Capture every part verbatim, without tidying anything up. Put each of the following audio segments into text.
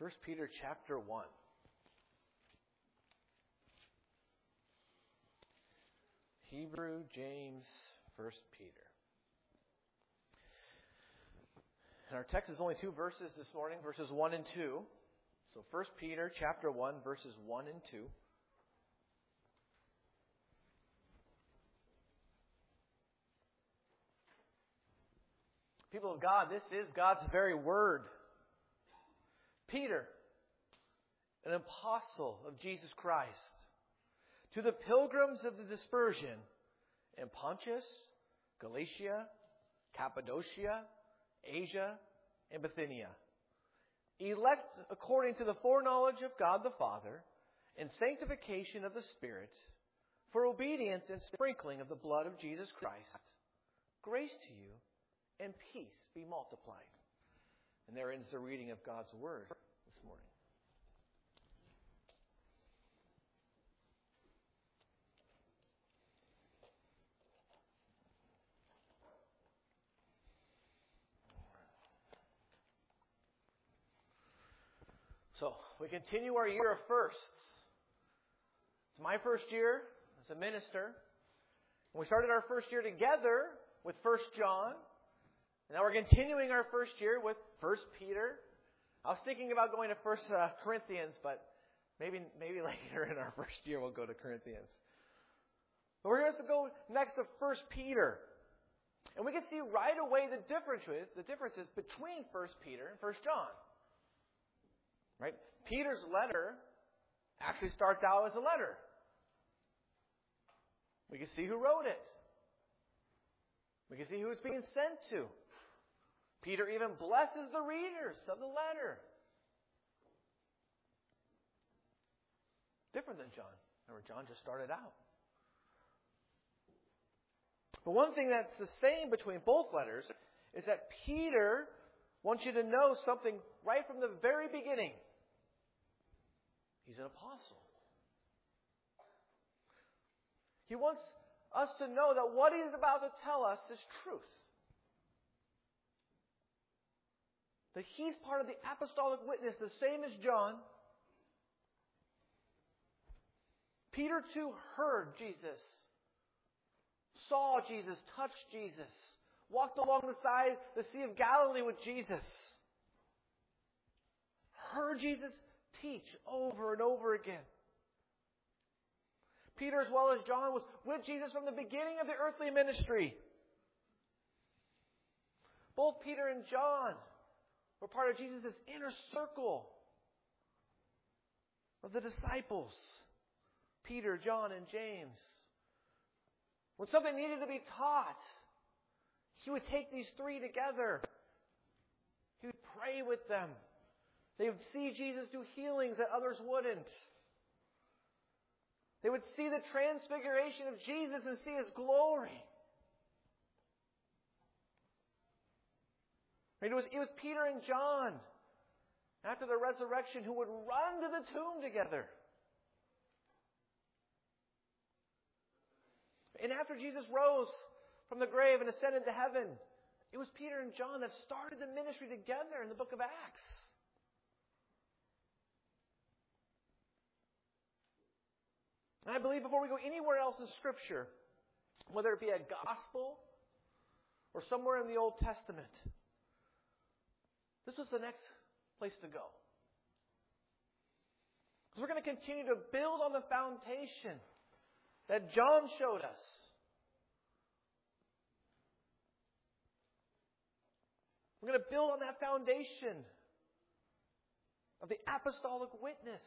First Peter chapter one. Hebrew, James, First Peter. And our text is only two verses this morning, verses one and two. So First Peter chapter one, verses one and two. People of God, this is God's very word. Peter, an apostle of Jesus Christ, to the pilgrims of the dispersion in Pontus, Galatia, Cappadocia, Asia, and Bithynia, elect according to the foreknowledge of God the Father, and sanctification of the Spirit, for obedience and sprinkling of the blood of Jesus Christ, grace to you and peace be multiplied. And there ends the reading of God's Word this morning. So, we continue our year of firsts. It's my first year as a minister. And we started our first year together with First John. And now we're continuing our first year with First Peter. I was thinking about going to First uh, Corinthians, but maybe maybe later in our first year we'll go to Corinthians. But we're going to go next to First Peter. And we can see right away the differences, the differences between First Peter and First John. Right? Peter's letter actually starts out as a letter. We can see who wrote it. We can see who it's being sent to. Peter even blesses the readers of the letter. Different than John. Remember, John just started out. But one thing that's the same between both letters is that Peter wants you to know something right from the very beginning. He's an apostle. He wants us to know that what he's about to tell us is truth. That he's part of the apostolic witness, the same as John. Peter too heard Jesus, saw Jesus, touched Jesus, walked along the side the Sea of Galilee with Jesus, heard Jesus teach over and over again. Peter, as well as John, was with Jesus from the beginning of the earthly ministry. Both Peter and John were part of Jesus' inner circle of the disciples. Peter, John, and James. When something needed to be taught, he would take these three together. He would pray with them. They would see Jesus do healings that others wouldn't. They would see the transfiguration of Jesus and see His glory. It was, it was Peter and John, after the resurrection, who would run to the tomb together. And after Jesus rose from the grave and ascended to heaven, it was Peter and John that started the ministry together in the book of Acts. And I believe before we go anywhere else in Scripture, whether it be a gospel or somewhere in the Old Testament, this was the next place to go. Because we're going to continue to build on the foundation that John showed us. We're going to build on that foundation of the apostolic witness.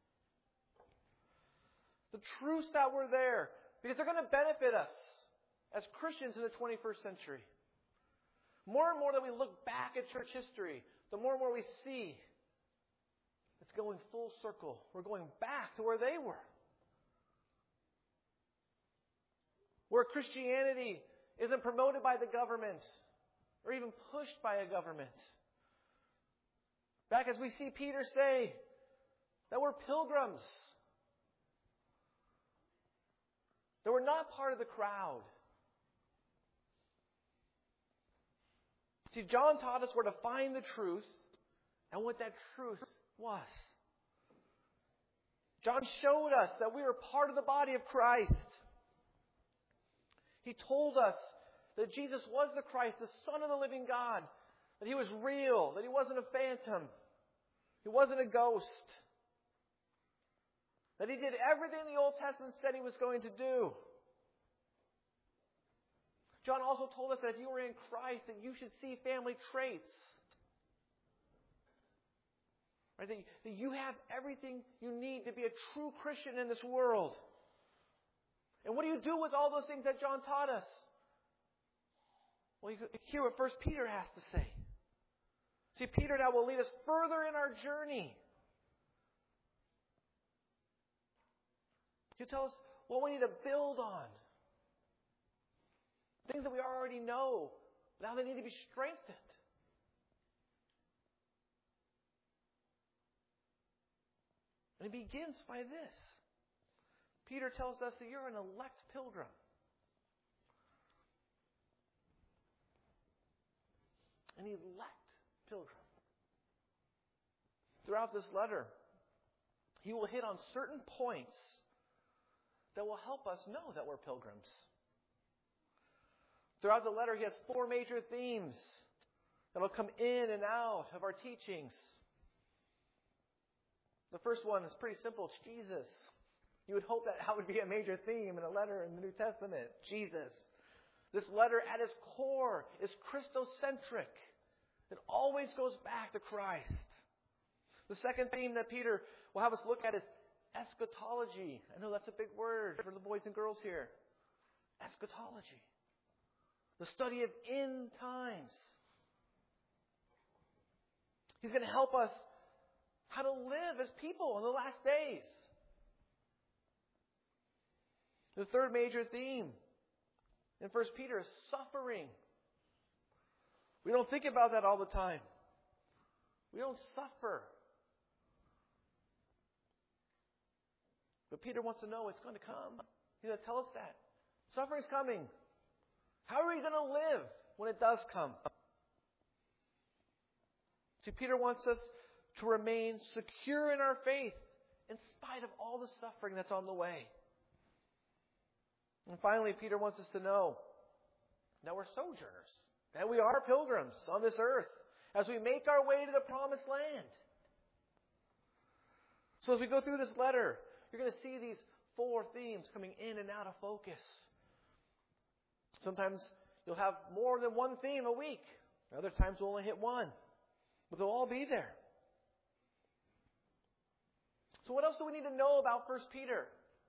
The truths that were there. Because they're going to benefit us as Christians in the twenty-first century. More and more that we look back at church history, the more and more we see it's going full circle. We're going back to where they were. Where Christianity isn't promoted by the government or even pushed by a government. Back as we see Peter say that we're pilgrims. That we're not part of the crowd. See, John taught us where to find the truth and what that truth was. John showed us that we were part of the body of Christ. He told us that Jesus was the Christ, the Son of the living God, that He was real, that He wasn't a phantom, He wasn't a ghost, that He did everything the Old Testament said He was going to do. John also told us that if you were in Christ, that you should see family traits. Right? That, that you have everything you need to be a true Christian in this world. And what do you do with all those things that John taught us? Well, you hear what First Peter has to say. See, Peter now will lead us further in our journey. He'll tell us what we need to build on. Things that we already know, but how they need to be strengthened. And it begins by this. Peter tells us that you're an elect pilgrim. An elect pilgrim. Throughout this letter, he will hit on certain points that will help us know that we're pilgrims. Throughout the letter, he has four major themes that will come in and out of our teachings. The first one is pretty simple. It's Jesus. You would hope that that would be a major theme in a letter in the New Testament. Jesus. This letter at its core is Christocentric. It always goes back to Christ. The second theme that Peter will have us look at is eschatology. I know that's a big word for the boys and girls here. Eschatology. The study of end times. He's going to help us how to live as people in the last days. The third major theme in First Peter is suffering. We don't think about that all the time. We don't suffer. But Peter wants to know it's going to come. He's going to tell us that. Suffering's coming. How are we going to live when it does come? See, Peter wants us to remain secure in our faith in spite of all the suffering that's on the way. And finally, Peter wants us to know that we're sojourners, that we are pilgrims on this earth as we make our way to the promised land. So as we go through this letter, you're going to see these four themes coming in and out of focus. Sometimes you'll have more than one theme a week. Other times we'll only hit one. But they'll all be there. So what else do we need to know about First Peter?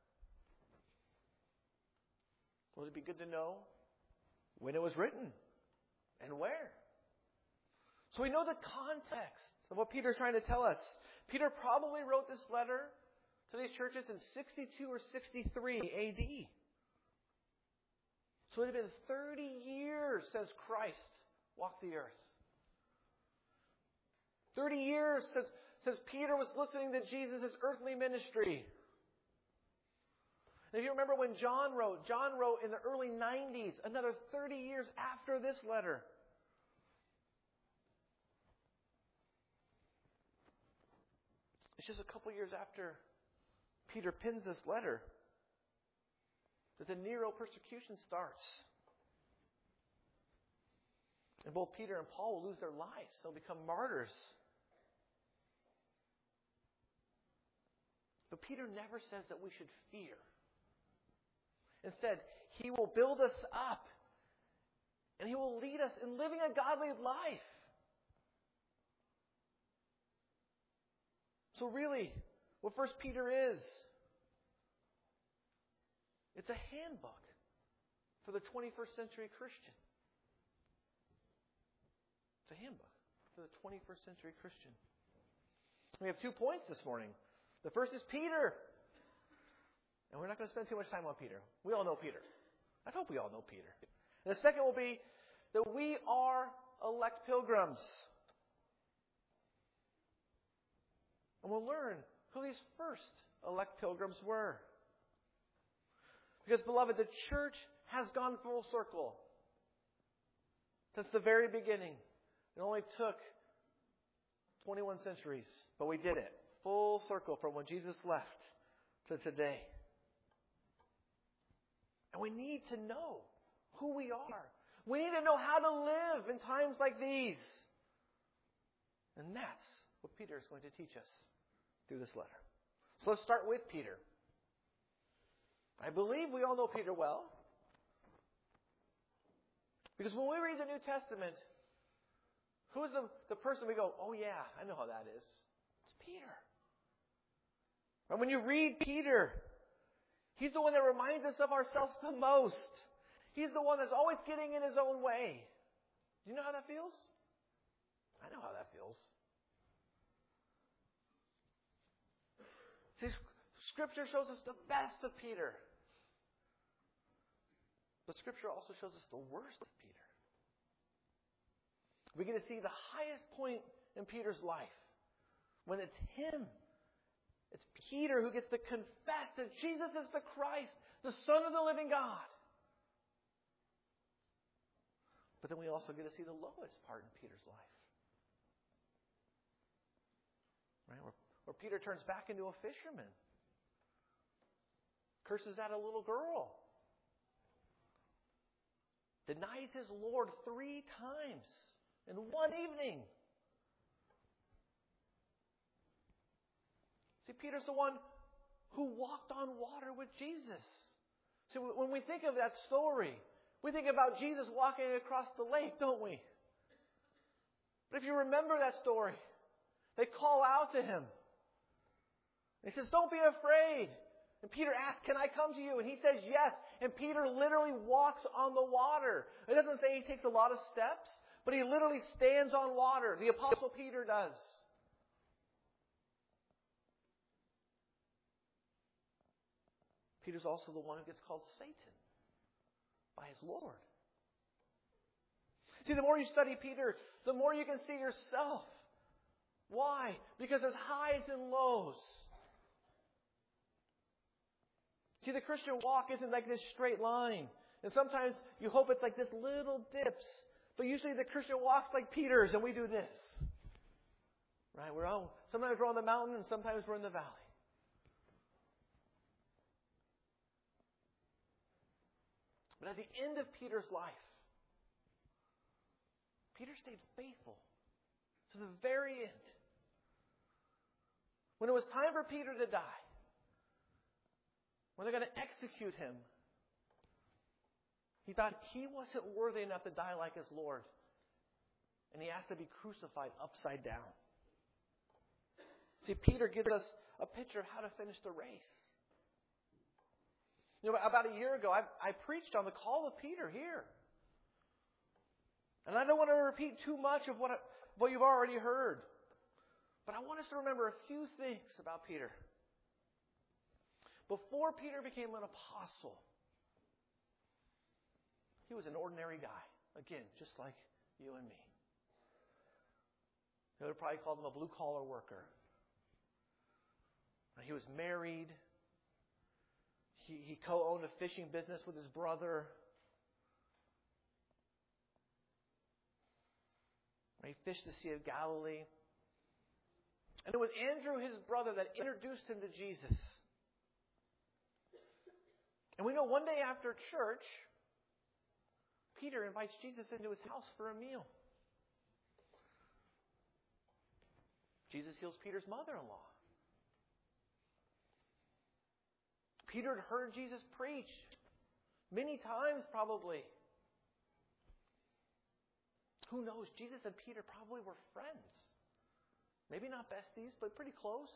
Well, it'd be good to know when it was written and where. So we know the context of what Peter's trying to tell us. Peter probably wrote this letter to these churches in sixty-two or sixty-three A D. So it had been thirty years since Christ walked the earth. thirty years since, since Peter was listening to Jesus' earthly ministry. And if you remember when John wrote, John wrote in the early nineties, another thirty years after this letter. It's just a couple years after Peter pins this letter that the Nero persecution starts. And both Peter and Paul will lose their lives. They'll become martyrs. But Peter never says that we should fear. Instead, he will build us up. And he will lead us in living a godly life. So really, what First Peter is, it's a handbook for the twenty-first century Christian. It's a handbook for the twenty-first century Christian. We have two points this morning. The first is Peter. And we're not going to spend too much time on Peter. We all know Peter. I hope we all know Peter. And the second will be that we are elect pilgrims. And we'll learn who these first elect pilgrims were. Because, beloved, the church has gone full circle. Since the very beginning. It only took twenty-one centuries, but we did it. Full circle from when Jesus left to today. And we need to know who we are. We need to know how to live in times like these. And that's what Peter is going to teach us through this letter. So let's start with Peter. I believe we all know Peter well. Because when we read the New Testament, who's the, the person we go, oh yeah, I know how that is. It's Peter. And when you read Peter, he's the one that reminds us of ourselves the most. He's the one that's always getting in his own way. Do you know how that feels? I know how that feels. See, Scripture shows us the best of Peter. But Scripture also shows us the worst of Peter. We get to see the highest point in Peter's life. When it's him. It's Peter who gets to confess that Jesus is the Christ, the Son of the living God. But then we also get to see the lowest part in Peter's life. Right? Where, where Peter turns back into a fisherman. Curses at a little girl. Denies his Lord three times in one evening. See, Peter's the one who walked on water with Jesus. See, when we think of that story, we think about Jesus walking across the lake, don't we? But if you remember that story, they call out to him. He says, don't be afraid. And Peter asks, can I come to you? And he says, yes. And Peter literally walks on the water. It doesn't say he takes a lot of steps, but he literally stands on water. The Apostle Peter does. Peter's also the one who gets called Satan by his Lord. See, the more you study Peter, the more you can see yourself. Why? Because there's highs and lows. See, the Christian walk isn't like this straight line. And sometimes you hope it's like this little dips. But usually the Christian walk's like Peter's and we do this. Right? We're on, sometimes we're on the mountain and sometimes we're in the valley. But at the end of Peter's life, Peter stayed faithful to the very end. When it was time for Peter to die, when they're going to execute him, he thought he wasn't worthy enough to die like his Lord. And he asked to be crucified upside down. See, Peter gives us a picture of how to finish the race. You know, about a year ago, I, I preached on the call of Peter here. And I don't want to repeat too much of what, I, what you've already heard. But I want us to remember a few things about Peter. Before Peter became an apostle, he was an ordinary guy. Again, just like you and me. They would have probably called him a blue-collar worker. He was married. He, he co-owned a fishing business with his brother. He fished the Sea of Galilee. And it was Andrew, his brother, that introduced him to Jesus. And we know one day after church, Peter invites Jesus into his house for a meal. Jesus heals Peter's mother-in-law. Peter had heard Jesus preach many times probably. Who knows? Jesus and Peter probably were friends. Maybe not besties, but pretty close.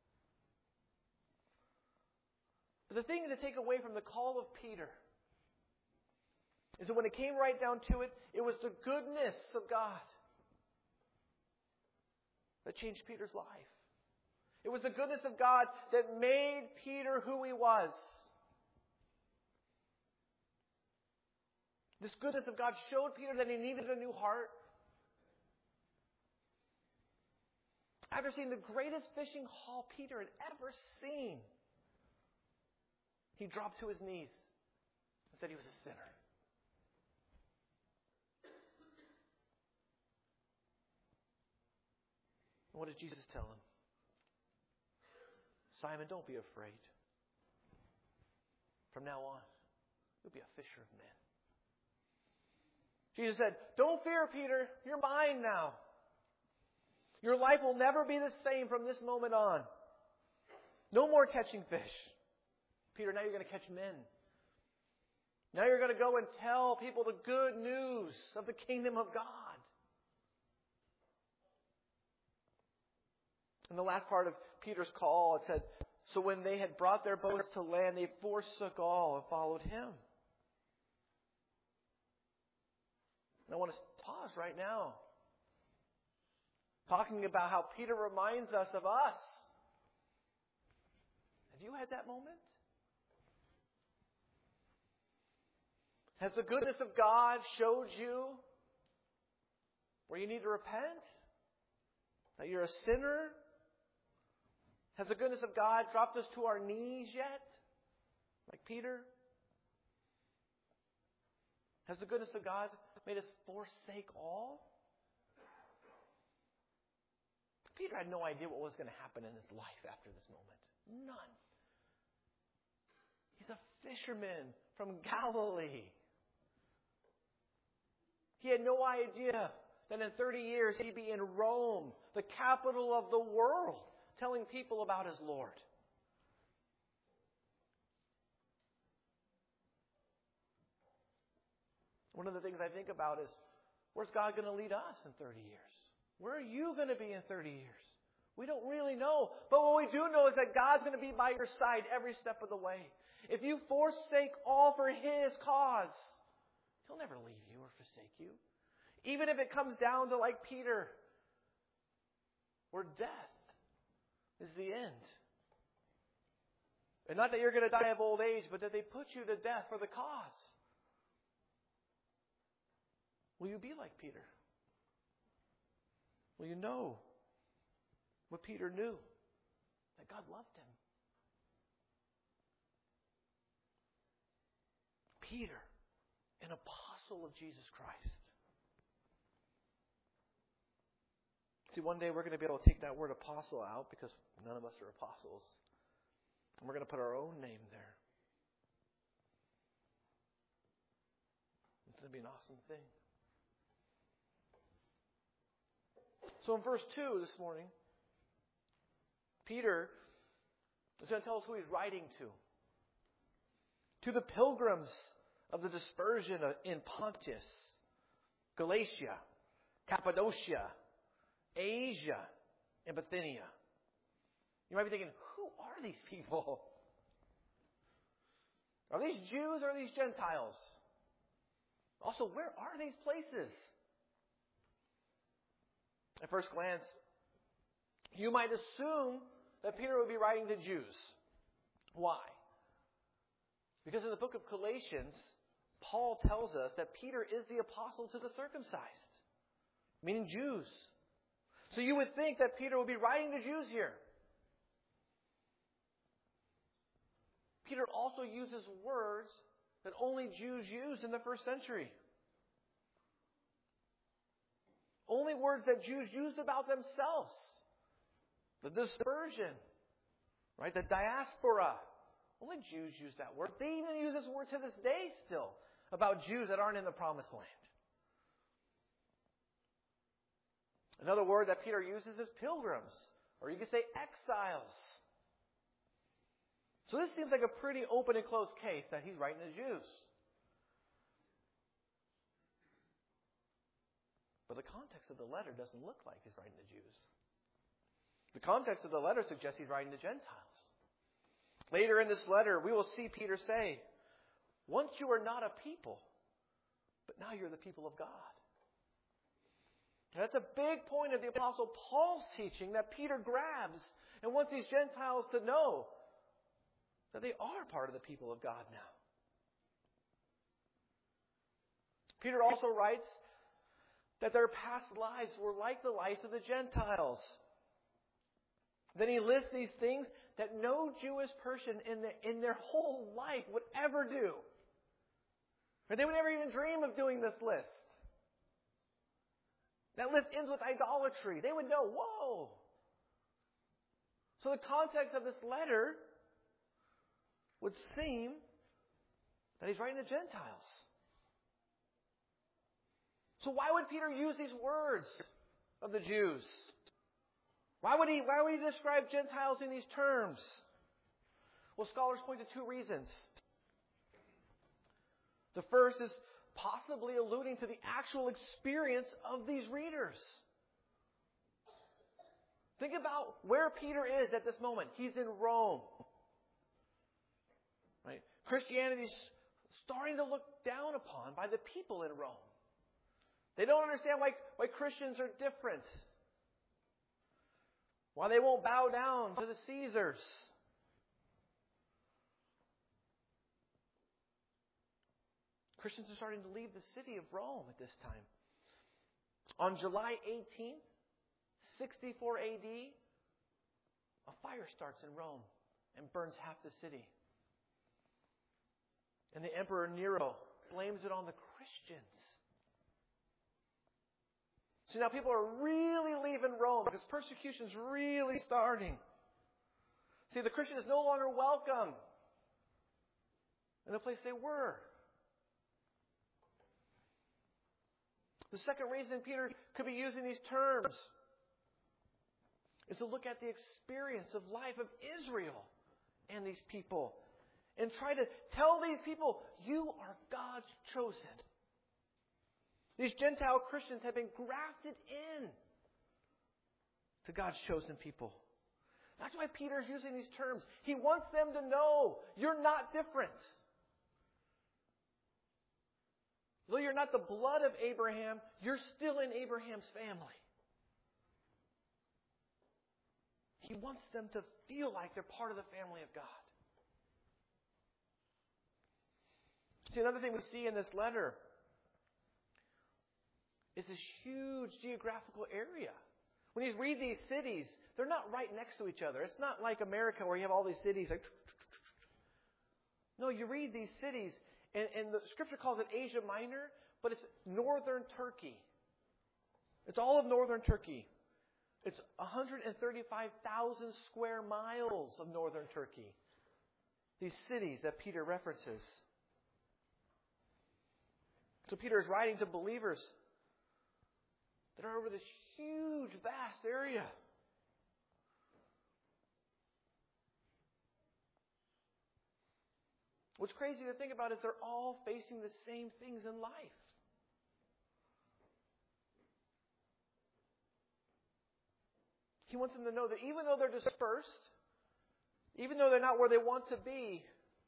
But the thing to take away from the call of Peter is that when it came right down to it, it was the goodness of God that changed Peter's life. It was the goodness of God that made Peter who he was. This goodness of God showed Peter that he needed a new heart. After seeing the greatest fishing haul Peter had ever seen, he dropped to his knees and said he was a sinner. What did Jesus tell him? Simon, don't be afraid. From now on, you'll be a fisher of men. Jesus said, don't fear, Peter. You're mine now. Your life will never be the same from this moment on. No more catching fish. Peter, now you're going to catch men. Now you're going to go and tell people the good news of the kingdom of God. In the last part of Peter's call, it said, so when they had brought their boats to land, they forsook all and followed him. And I want to pause right now, talking about how Peter reminds us of us. Have you had that moment? Has the goodness of God showed you where you need to repent? That you're a sinner? Has the goodness of God dropped us to our knees yet? Like Peter? Has the goodness of God made us forsake all? Peter had no idea what was going to happen in his life after this moment. None. He's a fisherman from Galilee. He had no idea that in thirty years he'd be in Rome, the capital of the world, telling people about his Lord. One of the things I think about is, where's God going to lead us in thirty years? Where are you going to be in thirty years? We don't really know. But what we do know is that God's going to be by your side every step of the way. If you forsake all for His cause, He'll never leave you or forsake you. Even if it comes down to, like Peter, where death is the end. And not that you're going to die of old age, but that they put you to death for the cause. Will you be like Peter? Will you know what Peter knew? That God loved him. Peter, an apostle of Jesus Christ. See, one day we're going to be able to take that word apostle out because none of us are apostles. And we're going to put our own name there. It's going to be an awesome thing. So in verse two this morning, Peter is going to tell us who he's writing to. To the pilgrims of the dispersion in Pontus, Galatia, Cappadocia, Asia, and Bithynia. You might be thinking, who are these people? Are these Jews or are these Gentiles? Also, where are these places? At first glance, you might assume that Peter would be writing to Jews. Why? Because in the book of Galatians, Paul tells us that Peter is the apostle to the circumcised, meaning Jews. So you would think that Peter would be writing to Jews here. Peter also uses words that only Jews used in the first century. Only words that Jews used about themselves. The dispersion, right? The diaspora. Only Jews use that word. They even use this word to this day still about Jews that aren't in the promised land. Another word that Peter uses is pilgrims, or you could say exiles. So this seems like a pretty open and closed case that he's writing to Jews. But the context of the letter doesn't look like he's writing to Jews. The context of the letter suggests he's writing to Gentiles. Later in this letter, we will see Peter say, once you were not a people, but now you're the people of God. And that's a big point of the Apostle Paul's teaching that Peter grabs and wants these Gentiles to know that they are part of the people of God now. Peter also writes that their past lives were like the lives of the Gentiles. Then he lists these things that no Jewish person in, the, in their whole life would ever do. Or they would never even dream of doing this list. That list ends with idolatry. They would know, whoa, So the context of this letter would seem that he's writing to Gentiles. So why would Peter use these words of the Jews? Why would he, why would he describe Gentiles in these terms? Well, scholars point to two reasons. The first is possibly alluding to the actual experience of these readers. Think about where Peter is at this moment. He's in Rome. Right? Christianity is starting to look down upon by the people in Rome. They don't understand why, why Christians are different. Why they won't bow down to the Caesars. Christians are starting to leave the city of Rome at this time. On July eighteenth, sixty-four A D, a fire starts in Rome and burns half the city. And the Emperor Nero blames it on the Christians. So now people are really leaving Rome because persecution's really starting. See, the Christian is no longer welcome in the place they were. The second reason Peter could be using these terms is to look at the experience of life of Israel and these people and try to tell these people, you are God's chosen. These Gentile Christians have been grafted in to God's chosen people. That's why Peter's using these terms. He wants them to know you're not different. Though you're not the blood of Abraham, you're still in Abraham's family. He wants them to feel like they're part of the family of God. See, another thing we see in this letter is this huge geographical area. When you read these cities, they're not right next to each other. It's not like America where you have all these cities like... No, you read these cities, and, and the Scripture calls it Asia Minor, but it's northern Turkey. It's all of northern Turkey. It's one hundred thirty-five thousand square miles of northern Turkey. These cities that Peter references. So Peter is writing to believers that are over this huge, vast area. What's crazy to think about is they're all facing the same things in life. He wants them to know that even though they're dispersed, even though they're not where they want to be,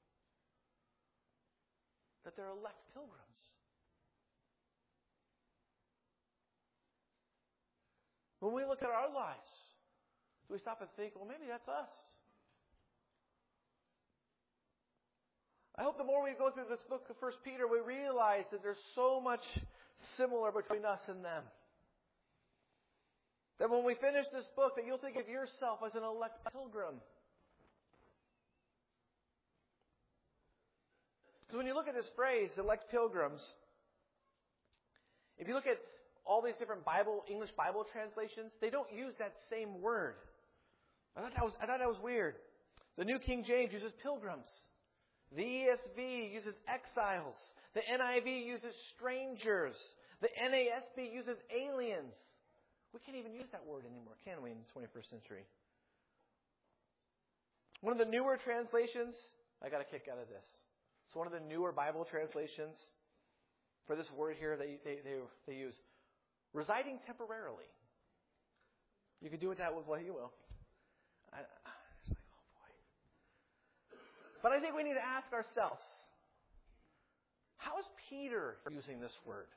that they're elect pilgrims. When we look at our lives, do we stop and think, well, maybe that's us? I hope the more we go through this book of First Peter, we realize that there's so much similar between us and them. That when we finish this book, that you'll think of yourself as an elect pilgrim. Because when you look at this phrase, elect pilgrims, if you look at all these different Bible, English Bible translations, they don't use that same word. I thought that was, I thought that was weird. The New King James uses pilgrims. The E S V uses exiles. The N I V uses strangers. The N A S B uses aliens. We can't even use that word anymore, can we, in the twenty-first century? One of the newer translations, I got a kick out of this. So one of the newer Bible translations for this word here, they they they, they use residing temporarily. You can do with that with what you will. I, it's like, oh boy. But I think we need to ask ourselves, how is Peter using this word?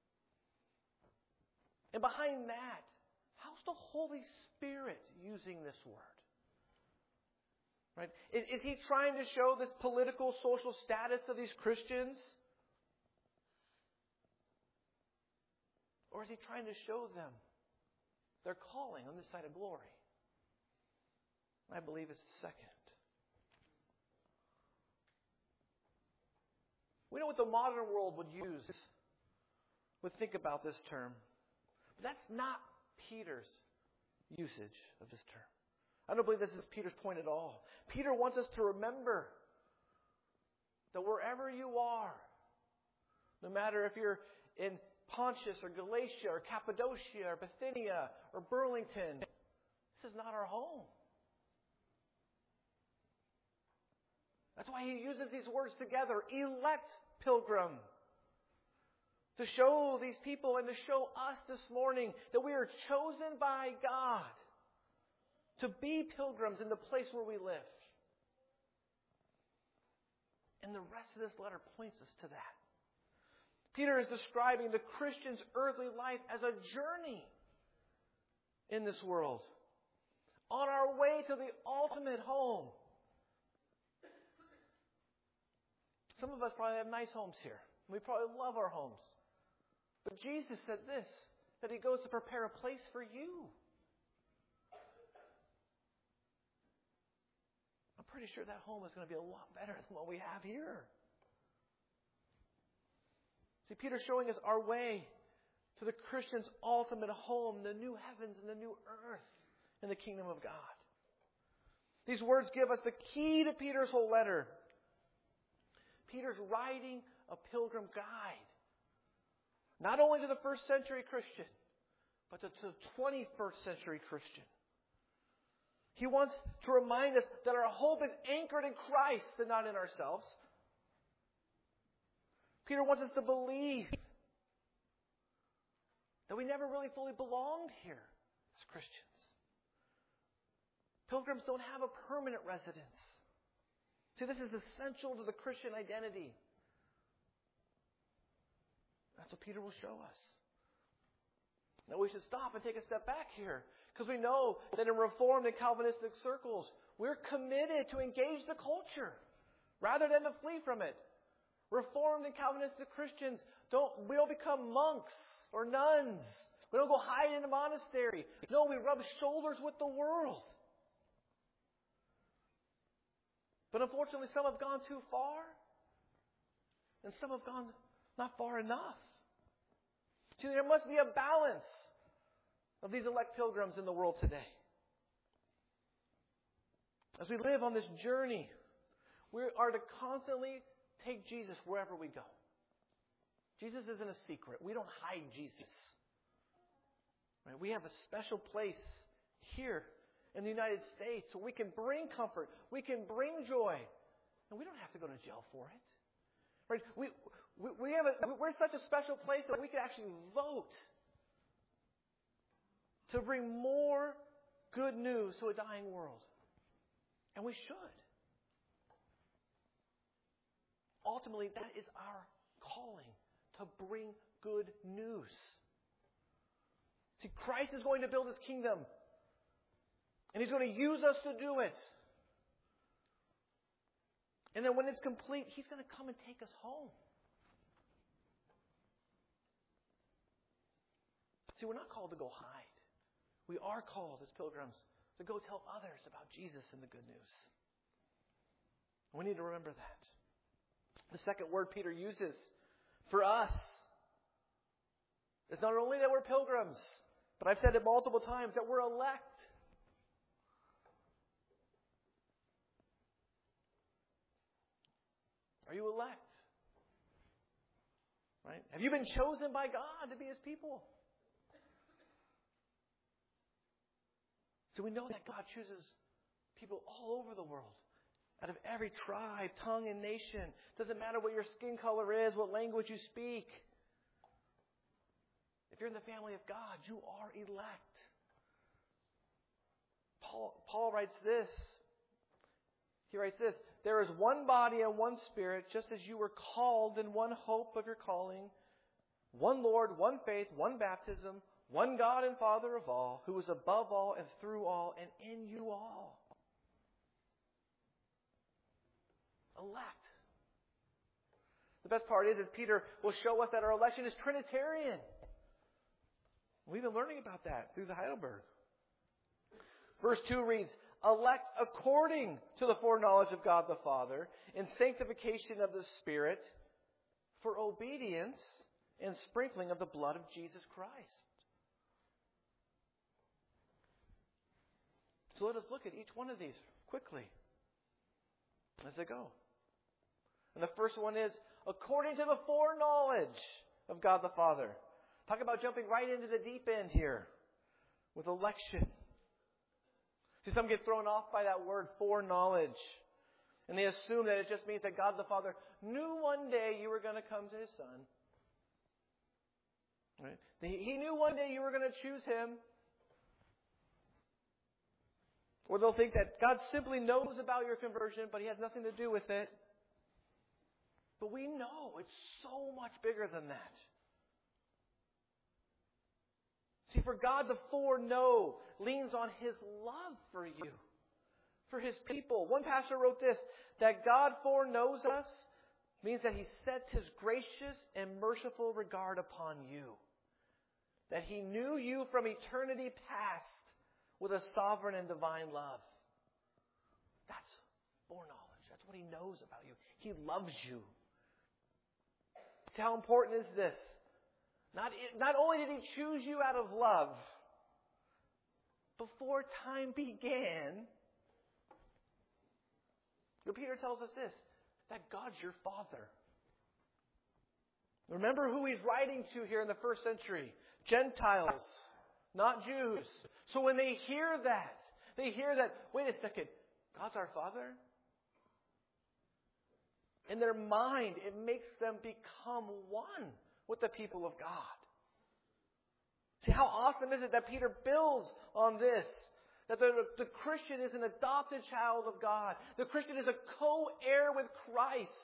And behind that, how's the Holy Spirit using this word? Right? Is, is he trying to show this political, social status of these Christians? Or is he trying to show them their calling on this side of glory? I believe it's the second. We know what the modern world would use, would think about this term. But that's not Peter's usage of this term. I don't believe this is Peter's point at all. Peter wants us to remember that wherever you are, no matter if you're in Pontus or Galatia or Cappadocia or Bithynia or Burlington, this is not our home. That's why he uses these words together, elect pilgrim, to show these people and to show us this morning that we are chosen by God to be pilgrims in the place where we live. And the rest of this letter points us to that. Peter is describing the Christian's earthly life as a journey in this world, on our way to the ultimate home. Some of us probably have nice homes here. We probably love our homes. But Jesus said this, that He goes to prepare a place for you. I'm pretty sure that home is going to be a lot better than what we have here. See, Peter's showing us our way to the Christian's ultimate home, the new heavens and the new earth in the kingdom of God. These words give us the key to Peter's whole letter. Peter's writing a pilgrim guide, not only to the first century Christian, but to the twenty-first century Christian. He wants to remind us that our hope is anchored in Christ and not in ourselves. Peter wants us to believe that we never really fully belonged here as Christians. Pilgrims don't have a permanent residence. See, this is essential to the Christian identity. That's what Peter will show us. Now we should stop and take a step back here, because we know that in Reformed and Calvinistic circles, we're committed to engage the culture rather than to flee from it. Reformed and Calvinistic Christians don't, we don't become monks or nuns. We don't go hide in a monastery. No, we rub shoulders with the world. But unfortunately, some have gone too far, and some have gone not far enough. See, there must be a balance of these elect pilgrims in the world today. As we live on this journey, we are to constantly take Jesus wherever we go. Jesus isn't a secret. We don't hide Jesus. Right? We have a special place here in the United States where we can bring comfort, we can bring joy, and we don't have to go to jail for it. Right? We, we, we have a, we're such a special place that we can actually vote to bring more good news to a dying world. And we should. Ultimately, that is our calling, to bring good news. See, Christ is going to build His kingdom. And He's going to use us to do it. And then when it's complete, He's going to come and take us home. See, we're not called to go hide. We are called as pilgrims to go tell others about Jesus and the good news. We need to remember that. The second word Peter uses for us is not only that we're pilgrims, but I've said it multiple times, that we're elect. Are you elect? Right? Have you been chosen by God to be His people? So we know that God chooses people all over the world, out of every tribe, tongue, and nation. Doesn't matter what your skin color is, what language you speak. If you're in the family of God, you are elect. Paul, Paul writes this. He writes this, there is one body and one Spirit, just as you were called in one hope of your calling, one Lord, one faith, one baptism, one God and Father of all, who is above all and through all and in you all. Elect. The best part is, is Peter will show us that our election is Trinitarian. We've been learning about that through the Heidelberg. Verse two reads, elect according to the foreknowledge of God the Father, in sanctification of the Spirit, for obedience and sprinkling of the blood of Jesus Christ. So let us look at each one of these quickly as they go. And the first one is, according to the foreknowledge of God the Father. Talk about jumping right into the deep end here with election. See, some get thrown off by that word foreknowledge. And they assume that it just means that God the Father knew one day you were going to come to His Son. Right? He knew one day you were going to choose Him. Or they'll think that God simply knows about your conversion, but He has nothing to do with it. But we know it's so much bigger than that. See, for God to foreknow leans on His love for you, for His people. One pastor wrote this, that God foreknows us means that He sets His gracious and merciful regard upon you. That He knew you from eternity past with a sovereign and divine love. That's foreknowledge. That's what He knows about you. He loves you. See, how important is this? Not, not only did He choose you out of love, before time began, Peter tells us this, that God's your Father. Remember who he's writing to here in the first century. Gentiles, not Jews. So when they hear that, they hear that, wait a second, God's our Father? In their mind, it makes them become one with the people of God. See, how awesome is it that Peter builds on this? That the, the Christian is an adopted child of God. The Christian is a co-heir with Christ.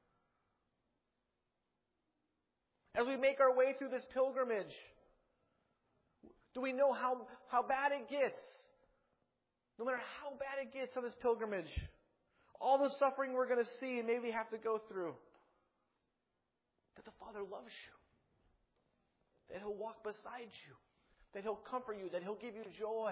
As we make our way through this pilgrimage, do we know how, how bad it gets? No matter how bad it gets on this pilgrimage, all the suffering we're going to see and maybe have to go through, that the Father loves you. That He'll walk beside you. That He'll comfort you. That He'll give you joy.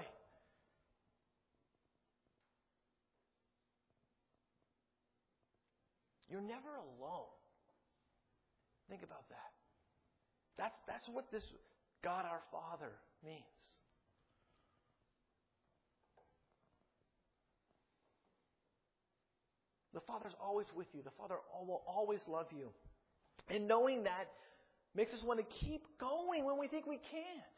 You're never alone. Think about that. That's, that's what this God our Father means. The Father's always with you. The Father will always love you. And knowing that makes us want to keep going when we think we can't.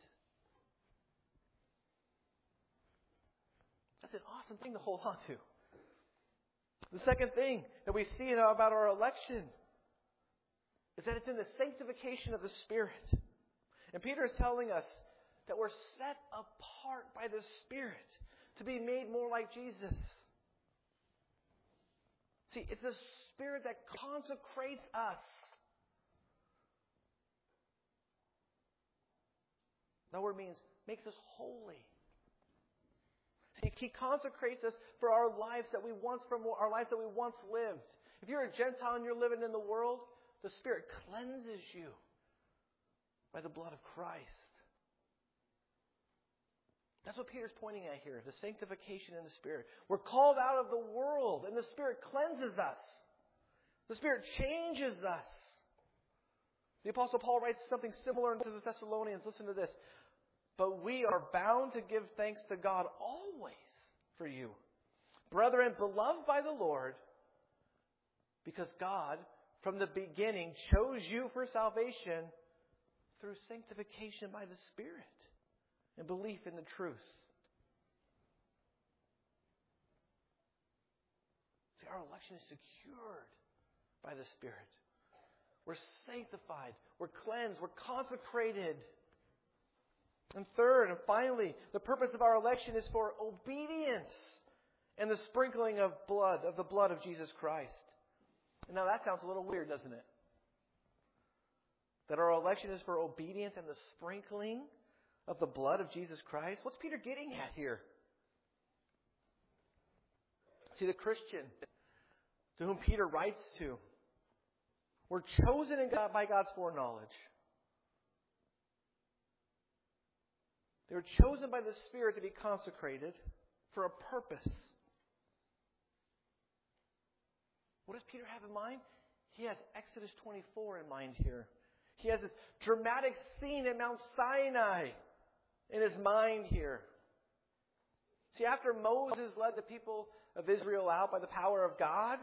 That's an awesome thing to hold on to. The second thing that we see about our election is that it's in the sanctification of the Spirit. And Peter is telling us that we're set apart by the Spirit to be made more like Jesus. See, it's the Spirit that consecrates us. That word means makes us holy. See, He consecrates us for our lives that we once from our lives that we once lived. If you're a Gentile and you're living in the world, the Spirit cleanses you by the blood of Christ. That's what Peter's pointing at here, the sanctification in the Spirit. We're called out of the world, and the Spirit cleanses us. The Spirit changes us. The Apostle Paul writes something similar to the Thessalonians. Listen to this. But we are bound to give thanks to God always for you, brethren, beloved by the Lord, because God, from the beginning, chose you for salvation through sanctification by the Spirit and belief in the truth. See, our election is secured by the Spirit. We're sanctified. We're cleansed. We're consecrated. And third and finally, the purpose of our election is for obedience and the sprinkling of blood, of the blood of Jesus Christ. And now that sounds a little weird, doesn't it? That our election is for obedience and the sprinkling of the blood of Jesus Christ. What's Peter getting at here? See, the Christian to whom Peter writes to, we're chosen in God by God's foreknowledge. They were chosen by the Spirit to be consecrated for a purpose. What does Peter have in mind? He has Exodus twenty-four in mind here. He has this dramatic scene at Mount Sinai in his mind here. See, after Moses led the people of Israel out by the power of God,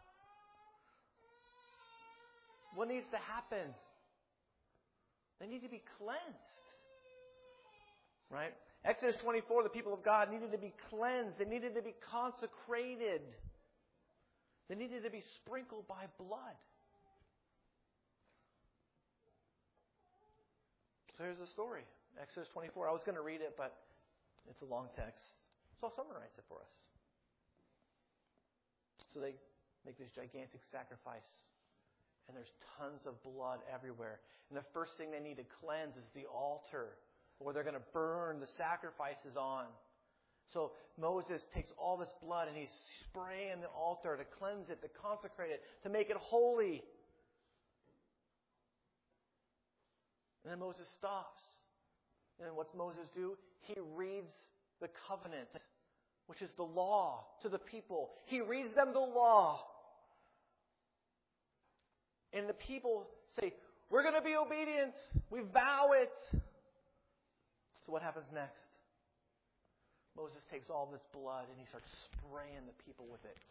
what needs to happen? They need to be cleansed. Right? Exodus twenty-four, the people of God needed to be cleansed. They needed to be consecrated. They needed to be sprinkled by blood. So here's the story. Exodus twenty-four. I was going to read it, but it's a long text. So I'll summarize it for us. So they make this gigantic sacrifice. And there's tons of blood everywhere. And the first thing they need to cleanse is the altar where they're going to burn the sacrifices on. So Moses takes all this blood and he's spraying the altar to cleanse it, to consecrate it, to make it holy. And then Moses stops. And then what's Moses do? He reads the covenant, which is the law, to the people. He reads them the law. And the people say, we're going to be obedient. We vow it. So what happens next? Moses takes all this blood and he starts spraying the people with it.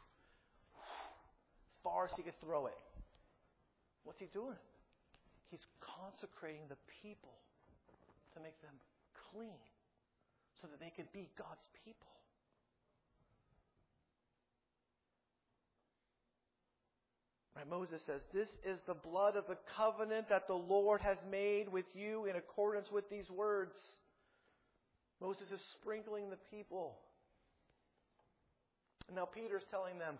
As far as he could throw it. What's he doing? He's consecrating the people to make them clean so that they could be God's people. Right, Moses says, this is the blood of the covenant that the Lord has made with you in accordance with these words. Moses is sprinkling the people. And now Peter's telling them,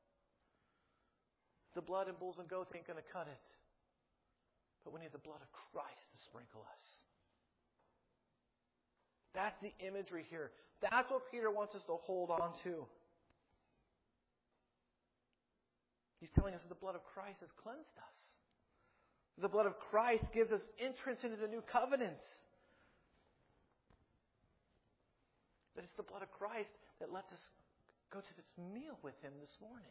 the blood and bulls and goats ain't going to cut it. But we need the blood of Christ to sprinkle us. That's the imagery here. That's what Peter wants us to hold on to. He's telling us that the blood of Christ has cleansed us. The blood of Christ gives us entrance into the new covenant. That it's the blood of Christ that lets us go to this meal with Him this morning.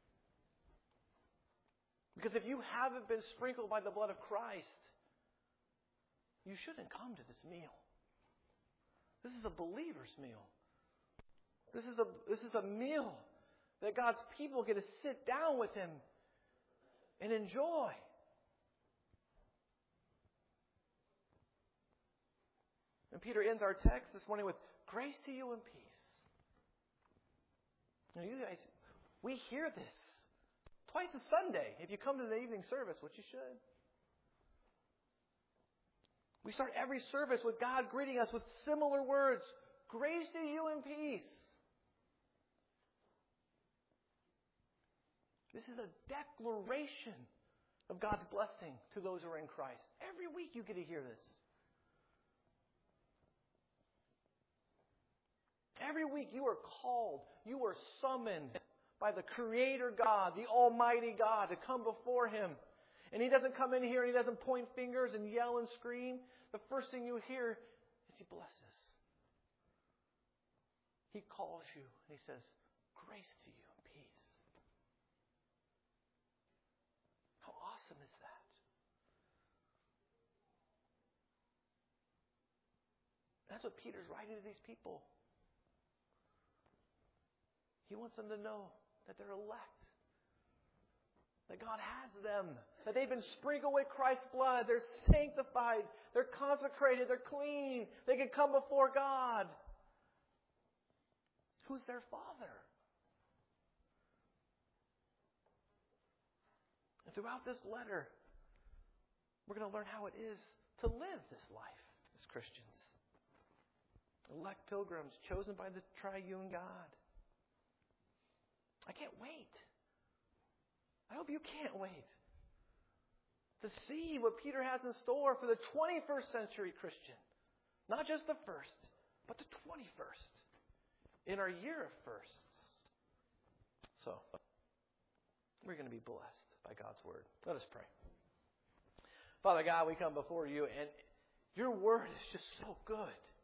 Because if you haven't been sprinkled by the blood of Christ, you shouldn't come to this meal. This is a believer's meal. This is a, this is a meal that God's people get to sit down with Him and enjoy. And Peter ends our text this morning with, grace to you and peace. Now you guys, we hear this twice a Sunday if you come to the evening service, which you should. We start every service with God greeting us with similar words. Grace to you and peace. This is a declaration of God's blessing to those who are in Christ. Every week you get to hear this. Every week you are called, you are summoned by the Creator God, the Almighty God, to come before Him. And He doesn't come in here and He doesn't point fingers and yell and scream. The first thing you hear is He blesses. He calls you and He says, grace to you and peace. How awesome is that? That's what Peter's writing to these people. He wants them to know that they're elect. That God has them. That they've been sprinkled with Christ's blood. They're sanctified. They're consecrated. They're clean. They can come before God. Who's their Father? And throughout this letter, we're going to learn how it is to live this life as Christians. Elect pilgrims chosen by the triune God. I can't wait. I hope you can't wait to see what Peter has in store for the twenty-first century Christian. Not just the first, but the twenty-first. In our year of firsts. So, we're going to be blessed by God's Word. Let us pray. Father God, we come before you, and your Word is just so good.